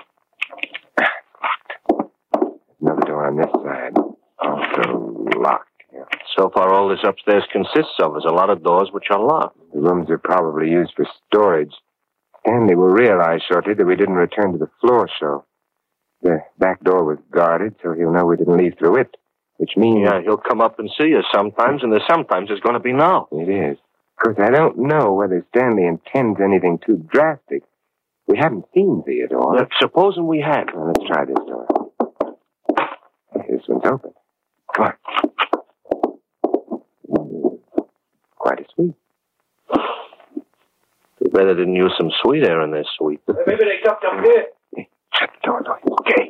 Locked. Another door on this side. Also locked. Yeah. So far, all this upstairs consists of is a lot of doors which are locked. The rooms are probably used for storage. Stanley will realize shortly that we didn't return to the floor show. The back door was guarded, so he'll know we didn't leave through it, which means... Yeah, he'll come up and see us sometimes, and the sometimes is going to be now. It is. Of course, I don't know whether Stanley intends anything too drastic. We haven't seen Theodore. Look, supposing we had. Well, let's try this door. This one's open. Come on. Quite a suite. Too bad they didn't use some sweet air in their suite. Maybe they ducked up here. Hey, shut the door, Louis. Okay.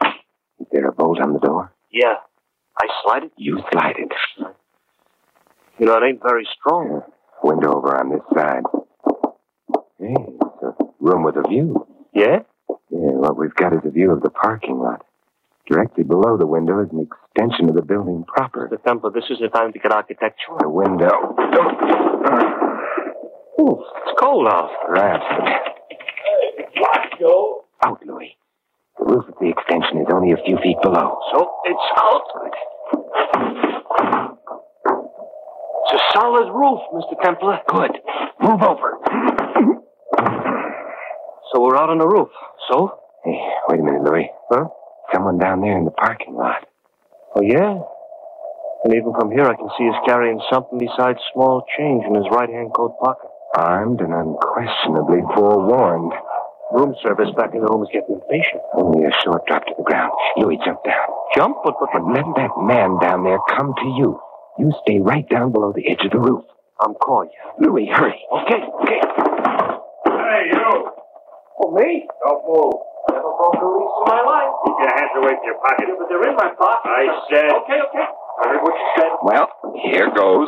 Is there a bolt on the door? Yeah. I slide it? You slide it. You know, it ain't very strong. Window over on this side. Hey, it's a room with a view. Yeah? Yeah, what we've got is a view of the parking lot. Directly below the window is an extension of the building proper. Mister Templar, this is the time to get architectural. The window. Ooh, it's cold out. Perhaps. What, Joe? Out, Louis. The roof of the extension is only a few feet below. So it's out. It's a solid roof, Mister Templar. Good. Move over. So we're out on the roof. So? Hey, wait a minute, Louis. Huh? Someone down there in the parking lot. Oh, yeah? And even from here, I can see he's carrying something besides small change in his right-hand coat pocket. Armed and unquestionably forewarned. Room service back in the room is getting impatient. Only a short drop to the ground. Louis, jump down. Jump? But, but, but let that man down there come to you. You stay right down below the edge of the roof. I'm calling you. Louis, hurry. Okay, okay. Hey, you. Oh, me? Don't move. Never broke a lease in my life. Keep your hands away from your pocket. Yeah, but they're in my pocket. I said. Okay, okay. I heard what you said. Well, here goes.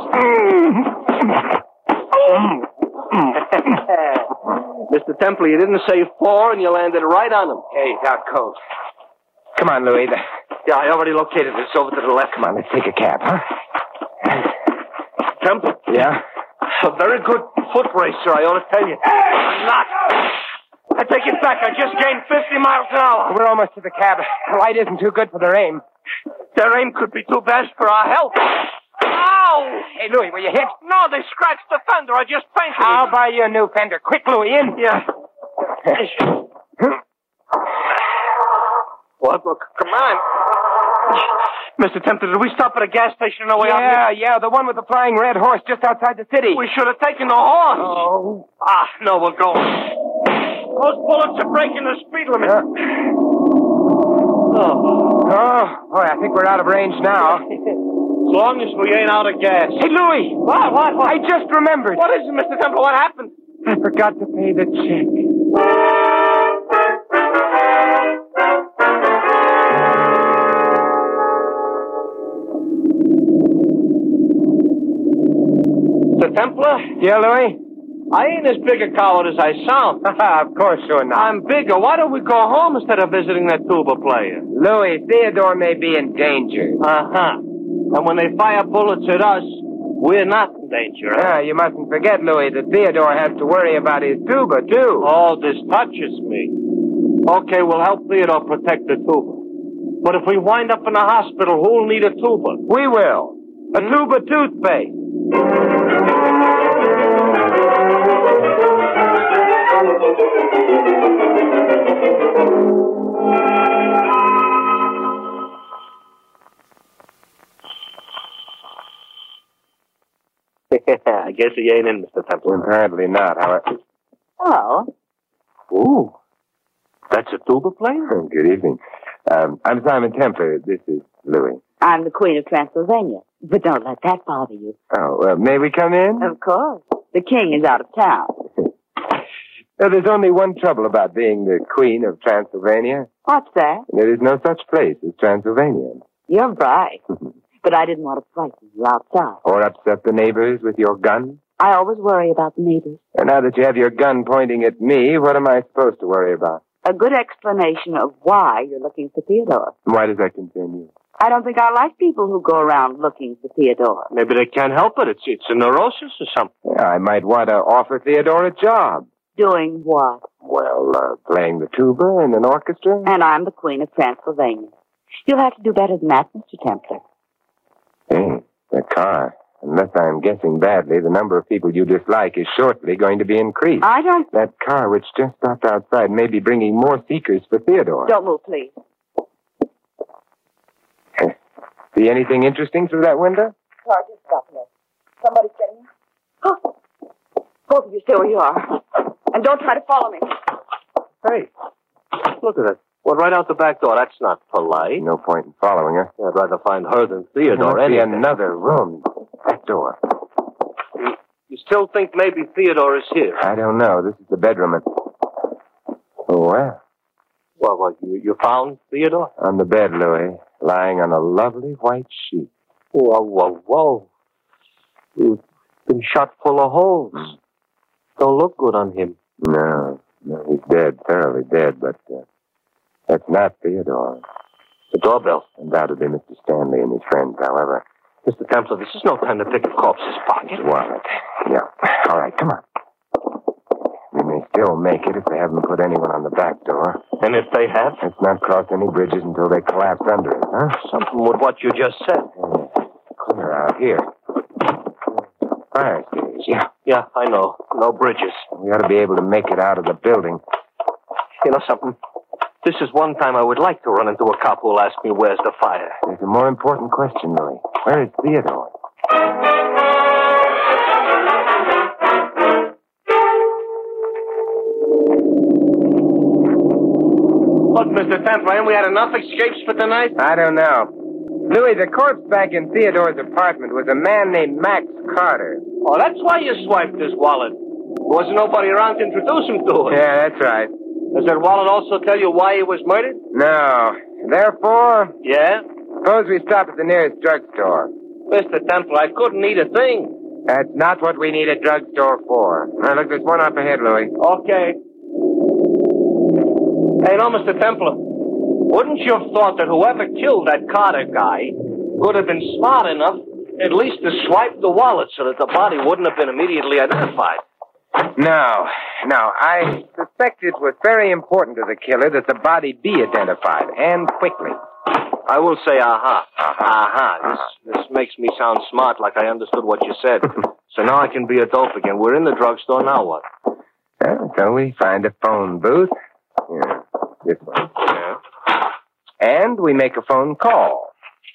Mister Temple, you didn't say four, and you landed right on them. Hey, it's out cold. Come on, Louis. The... Yeah, I already located it. It's over to the left. Come on, let's take a cab, huh? Temple? Yeah? A very good foot racer, I ought to tell you. I'm not. I take it back. I just gained fifty miles an hour. We're almost to the cab. The light isn't too good for their aim. Their aim could be too bad for our health. Ow! Hey, Louis, were you hit? No, they scratched the fender. I just painted it. I'll buy you a new fender. Quick, Louis, in. Yeah. What? Well, come on. Mister Tempter, did we stop at a gas station on the way yeah, out here? Yeah, yeah, the one with the flying red horse just outside the city. We should have taken the horse. Oh. Ah, no, we'll go. Those bullets are breaking the speed limit. Uh. Oh. Oh, boy, I think we're out of range now. As long as we ain't out of gas. Hey, Louis! What, what, what? I just remembered. What is it, Mister Temple? What happened? I forgot to pay the check. Mister Templar? Yeah, Louis? I ain't as big a coward as I sound. Of course you're not. I'm bigger. Why don't we go home instead of visiting that tuba player? Louis, Theodore may be in danger. Uh-huh. And when they fire bullets at us, we're not in danger. Huh? Yeah, you mustn't forget, Louis, that Theodore has to worry about his tuba, too. Oh, this touches me. Okay, we'll help Theodore protect the tuba. But if we wind up in the hospital, who'll need a tuba? We will. A tuba toothpaste. I guess he ain't in, Mister Temple. Apparently not, however. Hello. Ooh. That's a tuba player? Good evening. Um, I'm Simon Templar. This is Louis. I'm the Queen of Transylvania. But don't let that bother you. Oh, uh, may we come in? Of course. The king is out of town. Well, there's only one trouble about being the Queen of Transylvania. What's that? There is no such place as Transylvania. You're right. But I didn't want to frighten you outside. Or upset the neighbors with your gun. I always worry about the neighbors. And now that you have your gun pointing at me, what am I supposed to worry about? A good explanation of why you're looking for Theodore. Why does that concern you? I don't think I like people who go around looking for Theodore. Maybe they can't help it. It's it's a neurosis or something. Yeah, I might want to offer Theodore a job. Doing what? Well, uh, playing the tuba in an orchestra. And I'm the Queen of Transylvania. You'll have to do better than that, Mister Templar. Hey, that car. Unless I'm guessing badly, the number of people you dislike is shortly going to be increased. I don't... That car which just stopped outside may be bringing more seekers for Theodore. Don't move, please. See anything interesting through that window? Car just stopped here. Somebody's getting in. Oh. Both of you stay where you are. And don't try to follow me. Hey, look at it. Well, right out the back door. That's not polite. No point in following her. I'd rather find her than Theodore. There must be another room. That door. You, you still think maybe Theodore is here? I don't know. This is the bedroom. And... Oh, well. Well, well you, you found Theodore? On the bed, Louis. Lying on a lovely white sheet. Whoa, whoa, whoa. He's been shot full of holes. Don't look good on him. No, no, he's dead, thoroughly dead, but uh, that's not Theodore. The doorbell. Undoubtedly Mister Stanley and his friends, however. Mister Templar, this is no time to pick a corpse's pocket. Wallet. Yeah. All right, come on. We may still make it if they haven't put anyone on the back door. And if they have? Let's not cross any bridges until they collapse under us, huh? Something with what you just said. Yeah. Clear out here. Fire stage, yeah. Yeah, I know. No bridges. We ought to be able to make it out of the building. You know something? This is one time I would like to run into a cop who'll ask me where's the fire. There's a more important question, Louis. Where is Theodore? Look, Mister Templar, we had enough escapes for tonight? I don't know. Louis, the corpse back in Theodore's apartment was a man named Max Carter. Oh, that's why you swiped his wallet. There wasn't nobody around to introduce him to it. Yeah, that's right. Does that wallet also tell you why he was murdered? No. Therefore... Yeah? Suppose we stop at the nearest drugstore. Mister Templar, I couldn't eat a thing. That's not what we need a drugstore for. Now, look, there's one up ahead, Louis. Okay. Hey, no, Mister Templar. Wouldn't you have thought that whoever killed that Carter guy would have been smart enough at least to swipe the wallet so that the body wouldn't have been immediately identified? No, no. I suspect it was very important to the killer that the body be identified, and quickly. I will say aha. Aha. Aha. This, this makes me sound smart, like I understood what you said. So now I can be a dope again. We're in the drugstore, now what? Uh, so we find a phone booth. Yeah, this one. Yeah. And we make a phone call.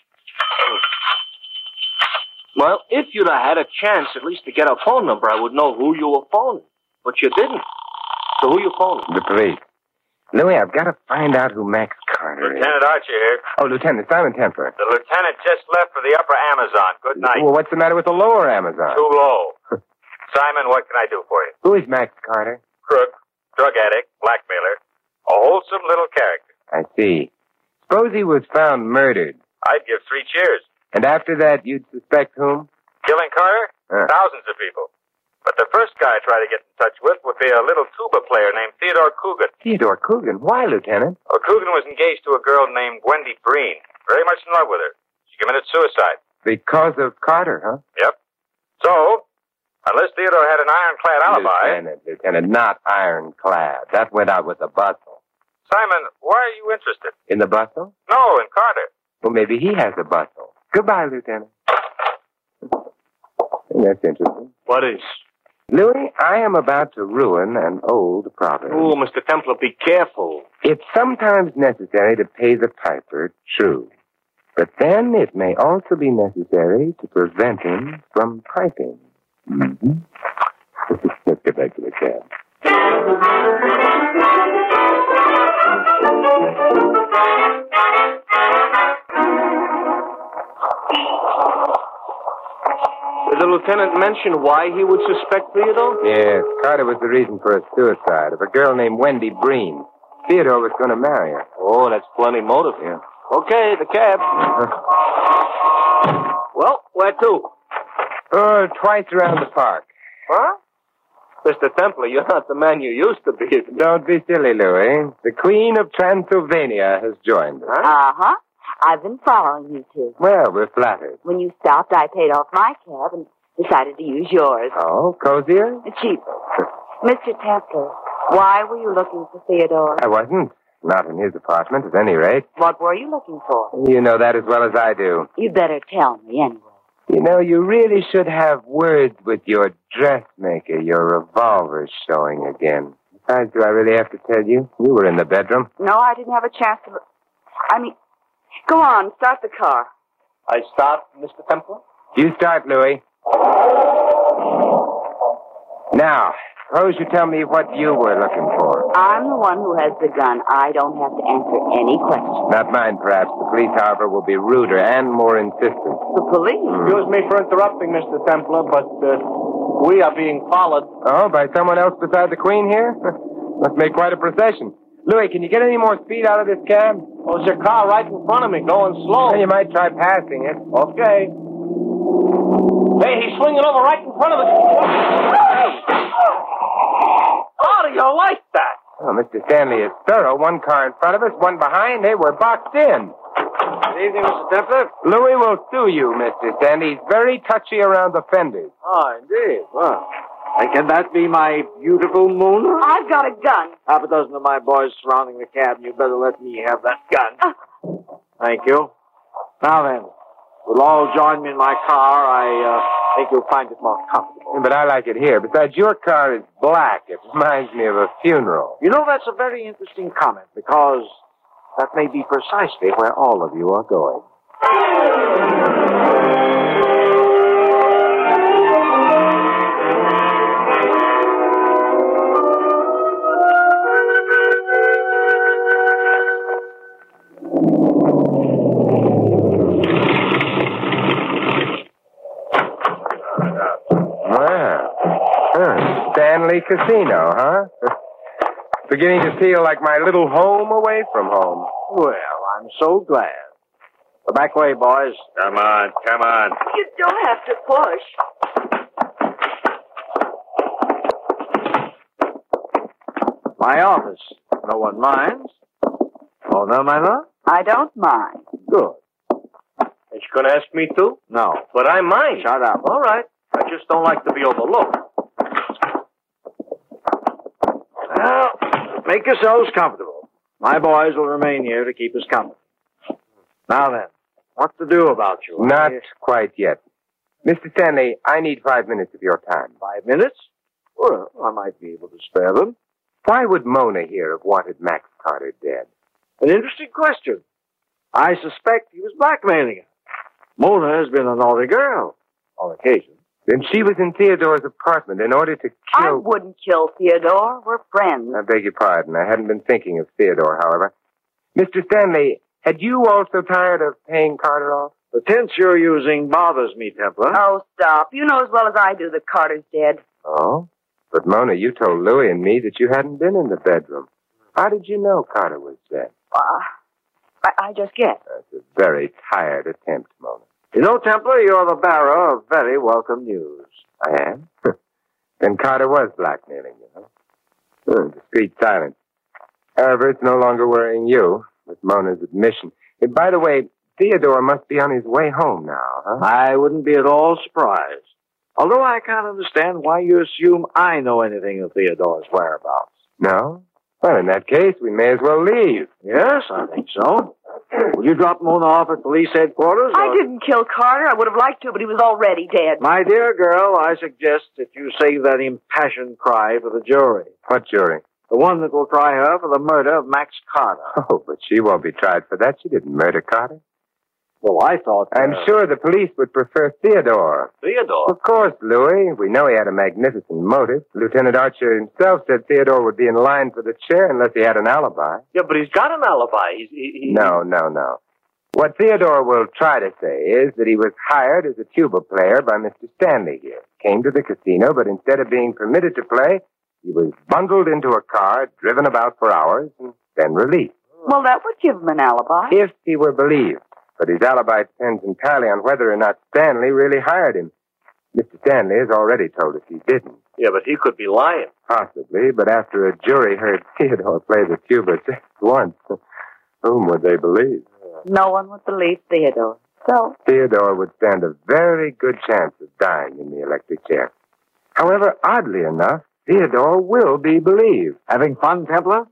Well, if you'd have had a chance at least to get a phone number, I would know who you were phoning. But you didn't. So who you phoning? The police. Louis, I've got to find out who Max Carter is. Lieutenant Archer here. Oh, Lieutenant Simon Templar. The lieutenant just left for the upper Amazon. Good night. Well, what's the matter with the lower Amazon? Too low. Simon, what can I do for you? Who is Max Carter? Crook, drug addict, blackmailer. A wholesome little character. I see. Suppose he was found murdered. I'd give three cheers. And after that, you'd suspect whom? Killing Carter? Uh. Thousands of people. But the first guy I try to get in touch with would be a little tuba player named Theodore Coogan. Theodore Coogan? Why, Lieutenant? Well, Coogan was engaged to a girl named Wendy Breen. Very much in love with her. She committed suicide. Because of Carter, huh? Yep. So, unless Theodore had an ironclad alibi... Lieutenant, Lieutenant, not ironclad. That went out with the bustle. Simon, why are you interested? In the bustle? No, in Carter. Well, maybe he has a bustle. Goodbye, Lieutenant. That's interesting. What is? Louis, I am about to ruin an old proverb. Oh, Mister Templar, be careful. It's sometimes necessary to pay the piper, true. But then it may also be necessary to prevent him from piping. Mm-hmm. Let's get back to the cab. Did the lieutenant mention why he would suspect Theodore? Yes, Carter was the reason for a suicide of a girl named Wendy Breen. Theodore was going to marry her. Oh, that's plenty motive. Yeah. Okay, the cab. Well, where to? Oh, twice around the park. Huh? Mister Templar, you're not the man you used to be. Don't be silly, Louis. The Queen of Transylvania has joined us. Uh-huh. I've been following you two. Well, we're flattered. When you stopped, I paid off my cab and decided to use yours. Oh, cozier? Cheaper. Mister Templar, why were you looking for Theodore? I wasn't. Not in his apartment, at any rate. What were you looking for? You know that as well as I do. You'd better tell me anyway. You know, you really should have words with your dressmaker. Your revolver's showing again. Besides, do I really have to tell you? You were in the bedroom. No, I didn't have a chance to look. I mean, go on, start the car. I start, Mister Templar? You start, Louis. Now, suppose you tell me what you were looking for. I'm the one who has the gun. I don't have to answer any questions. Not mine, perhaps. The police, however, will be ruder and more insistent. The police? Excuse me for interrupting, Mister Templar, but uh, we are being followed. Oh, by someone else beside the Queen here? Must make quite a procession. Louis, can you get any more speed out of this cab? Well, there's a car right in front of me, going slow. Well, you might try passing it. Okay. Hey, he's swinging over right in front of us. Hey. How do you like that? Oh, Mister Stanley is thorough. One car in front of us, one behind. They were boxed in. Good evening, Mister Templer. Louis will sue you, Mister Stanley. He's very touchy around the fenders. Oh, indeed. Well, and can that be my beautiful Mona? I've got a gun. Half a dozen of my boys surrounding the cab, and you better let me have that gun. Uh. Thank you. Now then, we'll all join me in my car. I uh, think you'll find it more comfortable. But I like it here. Besides, your car is black. It reminds me of a funeral. You know, that's a very interesting comment, because that may be precisely where all of you are going. Stanley Casino, huh? Beginning to feel like my little home away from home. Well, I'm so glad. The back way, boys. Come on, come on. You don't have to push. My office. No one minds. Oh, no, my love? I don't mind. Good. Is she going to ask me to? No. But I mind. Shut up. All right. I just don't like to be overlooked. Well, make yourselves comfortable. My boys will remain here to keep us company. Now then, what to do about you? Not quite yet. Mister Stanley, I need five minutes of your time. Five minutes? Well, I might be able to spare them. Why would Mona here have wanted Max Carter dead? An interesting question. I suspect he was blackmailing her. Mona has been a naughty girl, on occasion. Then she was in Theodore's apartment in order to kill... I wouldn't kill Theodore. We're friends. I beg your pardon. I hadn't been thinking of Theodore, however. Mister Stanley, had you also tired of paying Carter off? The tense you're using bothers me, Templar. Oh, stop. You know as well as I do that Carter's dead. Oh? But, Mona, you told Louis and me that you hadn't been in the bedroom. How did you know Carter was dead? Uh, I, I just guessed. That's a very tired attempt, Mona. You know, Templar, you're the bearer of very welcome news. I am? Then Carter was blackmailing you, huh? Hmm, discreet silence. However, it's no longer worrying you, with Mona's admission. And by the way, Theodore must be on his way home now, huh? I wouldn't be at all surprised. Although I can't understand why you assume I know anything of Theodore's whereabouts. No? Well, in that case, we may as well leave. Yes, I think so. Will you drop Mona off at police headquarters? I or... didn't kill Carter. I would have liked to, but he was already dead. My dear girl, I suggest that you save that impassioned cry for the jury. What jury? The one that will try her for the murder of Max Carter. Oh, but she won't be tried for that. She didn't murder Carter. Well, I thought... Uh... I'm sure the police would prefer Theodore. Theodore? Of course, Louis. We know he had a magnificent motive. Lieutenant Archer himself said Theodore would be in line for the chair unless he had an alibi. Yeah, but he's got an alibi. He's, he, he... No, no, no. What Theodore will try to say is that he was hired as a tuba player by Mister Stanley here. Came to the casino, but instead of being permitted to play, he was bundled into a car, driven about for hours, and then released. Well, that would give him an alibi. If he were believed. But his alibi depends entirely on whether or not Stanley really hired him. Mister Stanley has already told us he didn't. Yeah, but he could be lying. Possibly, but after a jury heard Theodore play the tuba just once, whom would they believe? No one would believe Theodore. So? Theodore would stand a very good chance of dying in the electric chair. However, oddly enough, Theodore will be believed. Having fun, Templar?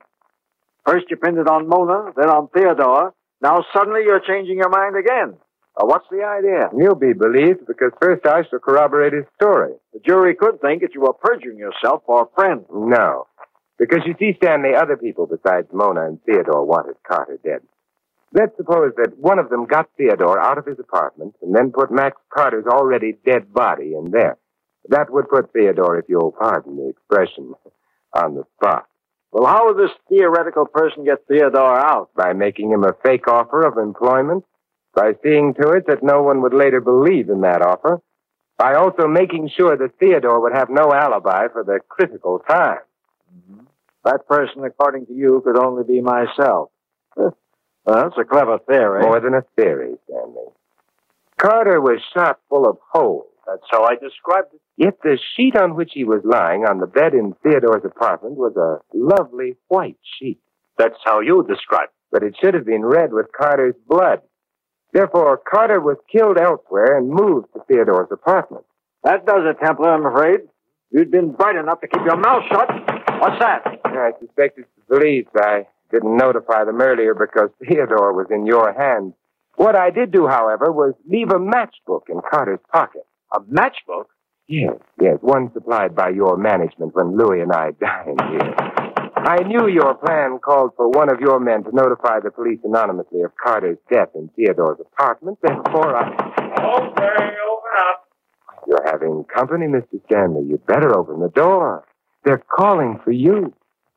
First you pinned it on Mona, then on Theodore. Now suddenly you're changing your mind again. Uh, what's the idea? He'll be believed because first I shall corroborate his story. The jury could think that you were perjuring yourself for a friend. No. Because you see, Stanley, other people besides Mona and Theodore wanted Carter dead. Let's suppose that one of them got Theodore out of his apartment and then put Max Carter's already dead body in there. That would put Theodore, if you'll pardon the expression, on the spot. Well, how would this theoretical person get Theodore out? By making him a fake offer of employment, by seeing to it that no one would later believe in that offer, by also making sure that Theodore would have no alibi for the critical time. Mm-hmm. That person, according to you, could only be myself. Well, that's a clever theory. More than a theory, Stanley. Carter was shot full of holes. That's how I described it. Yet the sheet on which he was lying on the bed in Theodore's apartment was a lovely white sheet. That's how you described it. But it should have been red with Carter's blood. Therefore, Carter was killed elsewhere and moved to Theodore's apartment. That does it, Templar, I'm afraid. You'd been bright enough to keep your mouth shut. What's that? I suspect it's the police. I didn't notify them earlier because Theodore was in your hands. What I did do, however, was leave a matchbook in Carter's pocket. A matchbook? Yes, yes, one supplied by your management when Louis and I dined here. I knew your plan called for one of your men to notify the police anonymously of Carter's death in Theodore's apartment. Therefore, I... Okay, open up. You're having company, Mister Stanley. You'd better open the door. They're calling for you.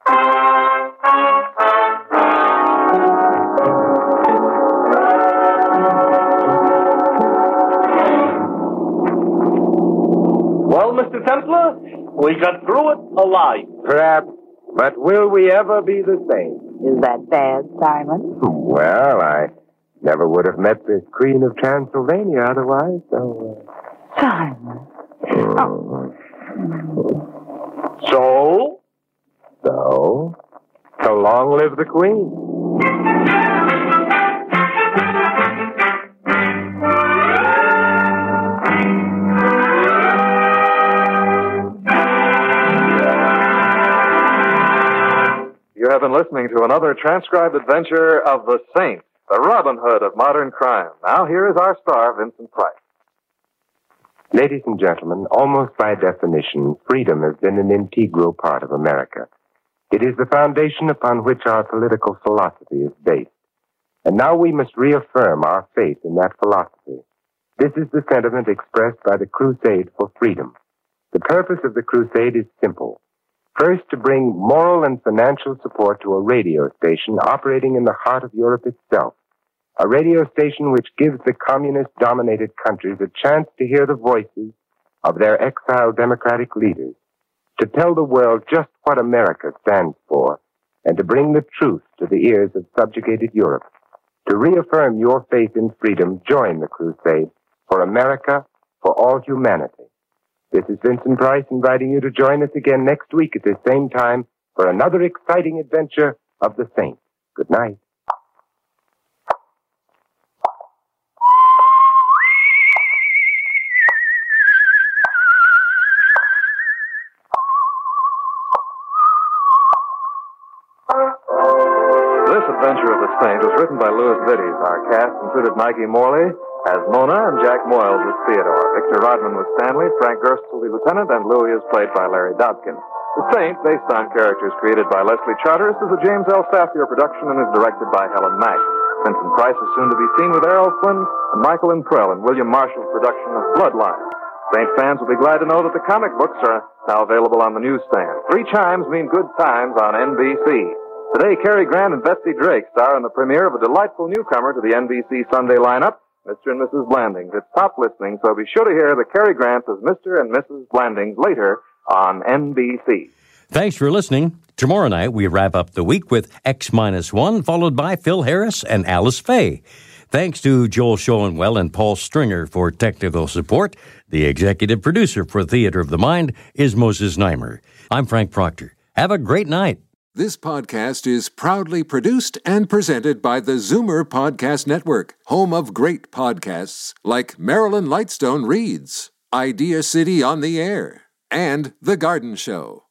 Well, Mister Templar, we got through it alive. Perhaps. But will we ever be the same? Is that bad, Simon? Well, I never would have met the Queen of Transylvania otherwise, so... Uh... Simon. Oh. So? So? So long live the Queen. You have been listening to another transcribed adventure of the Saint, the Robin Hood of modern crime. Now here is our star, Vincent Price. Ladies and gentlemen, almost by definition, freedom has been an integral part of America. It is the foundation upon which our political philosophy is based. And now we must reaffirm our faith in that philosophy. This is the sentiment expressed by the Crusade for Freedom. The purpose of the crusade is simple. First, to bring moral and financial support to a radio station operating in the heart of Europe itself. A radio station which gives the communist-dominated countries a chance to hear the voices of their exiled democratic leaders, to tell the world just what America stands for, and to bring the truth to the ears of subjugated Europe. To reaffirm your faith in freedom, join the crusade for America, for all humanity. This is Vincent Price inviting you to join us again next week at this same time for another exciting adventure of the Saint. Good night. This adventure of the Saint was written by Louis Vittes. Our cast included Mikey Morley as Mona and Jack Moyles as Theodore. Victor Rodman was Stanley, Frank Gerstle the Lieutenant, and Louis is played by Larry Dobkin. The Saint, based on characters created by Leslie Charteris, is a James L. Safier production and is directed by Helen Mack. Vincent Price is soon to be seen with Errol Flynn and Michael Imprell in William Marshall's production of Bloodline. Saint fans will be glad to know that the comic books are now available on the newsstand. Three chimes mean good times on N B C. Today, Cary Grant and Betsy Drake star in the premiere of a delightful newcomer to the N B C Sunday lineup, Mister and Missus Blandings. It's top listening, so be sure to hear the Cary Grant as Mister and Missus Blandings later on N B C. Thanks for listening. Tomorrow night, we wrap up the week with X minus one, followed by Phil Harris and Alice Faye. Thanks to Joel Schoenwell and Paul Stringer for technical support. The executive producer for Theater of the Mind is Moses Neimer. I'm Frank Proctor. Have a great night. This podcast is proudly produced and presented by the Zoomer Podcast Network, home of great podcasts like Marilyn Lightstone Reads, Idea City on the Air, and The Garden Show.